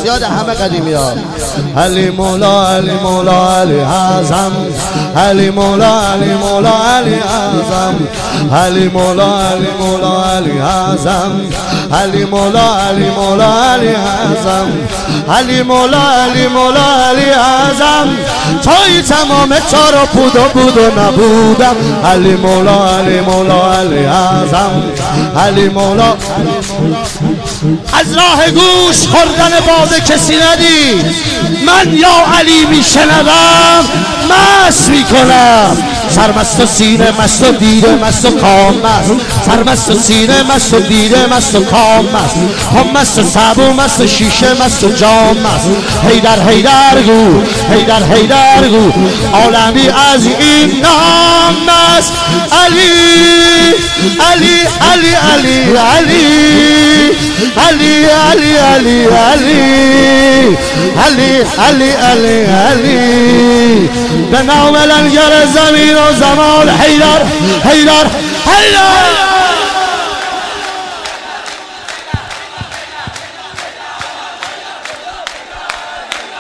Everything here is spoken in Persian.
پس یاد همه قدیمی ها. علی مولا علی مولا علی اعظم، علی مولا علی مولا علی اعظم، علی مولا علی مولا علی اعظم، علی مولا علی مولا علی اعظم، علی مولا علی مولا علی اعظم. توی تمام چار بود و نبودم. علی مولا علی مولا علی اعظم، علی مولا. از راه گوش خوردن باده کسی ندید. من یا علی میشنوم مست میکنم. سرمست و سینه مست و دیده مست و کام مست، سرمست و سینه مست و دیده مست و کام مست، هم مست و سبو مست و شیشه مست و جام مست. حیدر حیدر گو، حیدر حیدر گو، عالمی از این نام مست. علی علی علی علی علی علی علی علی علی علی علی علی به نام لنگر زمین و زمان. حیدر حیدر حیدر